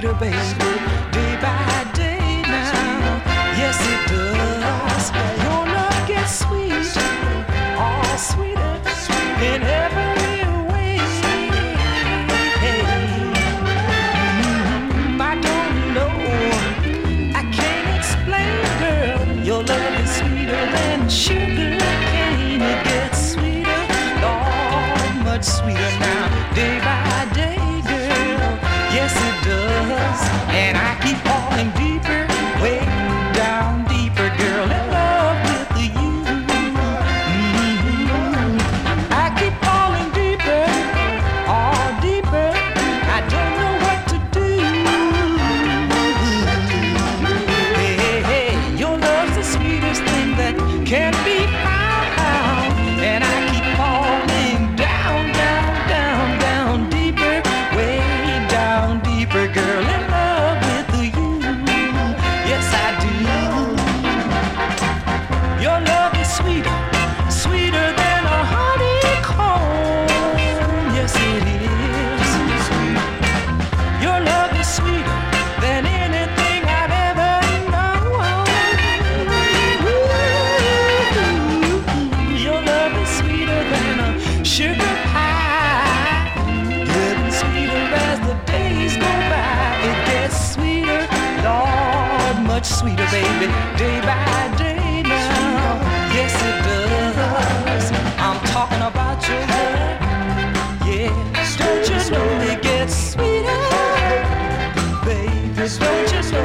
sweeter, baby, day by day now. Yes, it does. Your love gets sweeter, all sweeter in every way. I don't know, I can't explain, girl. Your love is sweeter than sugar cane. It gets sweeter, Lord, much sweeter now, day by day, girl. Yes, it does. And I keep falling deeper, way down deeper, girl, in love with you. I keep falling deeper, all deeper. I don't know what to do. Hey, hey, hey, your love's the sweetest thing that can be found. And I keep falling down, down, down, down deeper, way down deeper, girl, in love with you. Yes, I do. Your love is sweeter, sweeter than a honeycomb. Yes, it is. Your love is sweeter than anything I've ever known. Your love is sweeter than a sugar pie. Getting sweeter as the days go by. It gets sweeter, Lord, much sweeter, baby, day by day now. Yes, it does. I'm talking about your love. Yes, don't you know it gets sweeter, baby? Don't you know